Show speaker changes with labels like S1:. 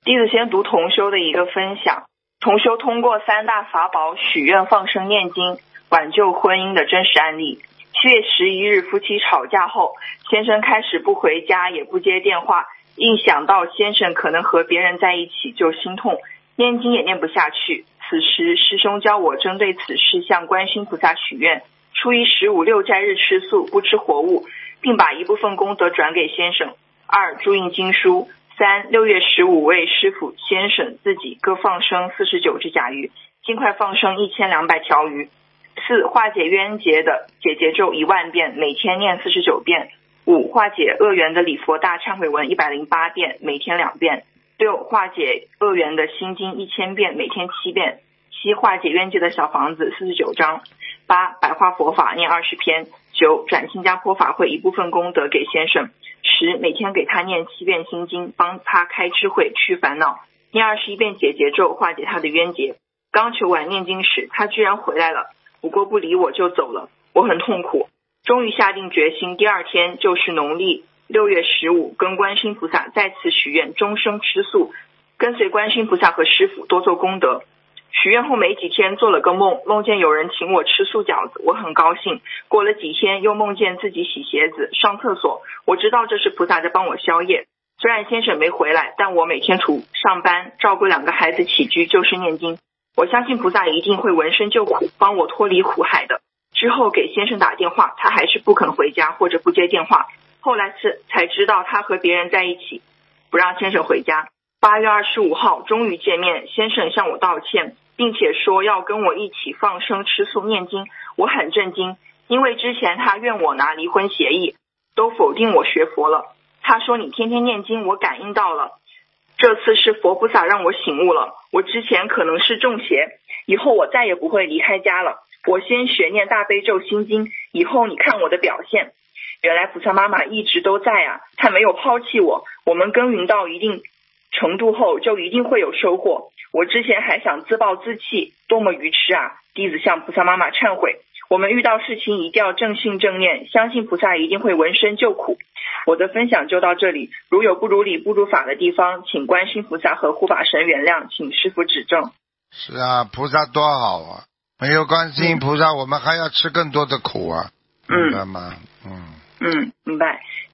S1: 弟子先读同修的一个分享。同修通过3大法宝许愿放生念经挽救婚姻的真实案例。7月11日夫妻吵架后，先生开始不回家也不接电话，一想到先生可能和别人在一起就心痛，念经也念不下去。此时师兄教我针对此事向观世音菩萨许愿，初一十五六斋日吃素不吃活物，并把一部分功德转给先生。2注印经书。3 6月15为师父先生自己各放生49只甲鱼，尽快放生1200条鱼。4化解冤结的解结咒10000遍，每天念49遍。5化解恶缘的礼佛大忏悔文108遍，每天2遍。6化解恶缘的心经1000遍，每天7遍。7化解冤结的小房子49章。8白话佛法念20篇。9转新加坡法会一部分功德给先生。10每天给他念7遍心经，帮他开智慧去烦恼。念21遍解结咒，化解他的冤结。刚求完念经时，他居然回来了，不过不理我就走了，我很痛苦。终于下定决心，第2天就是农历6月15，跟观世音菩萨再次许愿终生吃素，跟随观世音菩萨和师父多做功德。许愿后没几天做了个梦，梦见有人请我吃素饺子，我很高兴。过了几天又梦见自己洗鞋子上厕所，我知道这是菩萨在帮我消业。虽然先生没回来，但我每天除上班照顾2个孩子起居就是念经，我相信菩萨一定会闻声救苦，帮我脱离苦海的。之后给先生打电话，他还是不肯回家或者不接电话，后来才知道他和别人在一起，不让先生回家。8月25号终于见面，先生向我道歉，并且说要跟我一起放生吃素念经。我很震惊，因为之前他怨我拿离婚协议，都否定我学佛了。他说你天天念经，我感应到了，这次是佛菩萨让我醒悟了，我之前可能是中邪，以后我再也不会离开家了。我先学念大悲咒心经，以后你看我的表现。原来菩萨妈妈一直都在啊，她没有抛弃我，我们耕耘到一定程度后就一定会有收获。我之前还想自暴自弃，多么愚痴啊！弟子向菩萨妈妈忏悔。我们遇到事情一定要正信正念，相信菩萨一定会闻声救苦。我的分享就到这里，如有不如理不如法的地方，请观世音菩萨和护法神原谅，请师父指正。
S2: 是啊，菩萨多好啊，没有观世音菩萨，我们还要吃更多的苦啊，明白吗？
S1: 明白。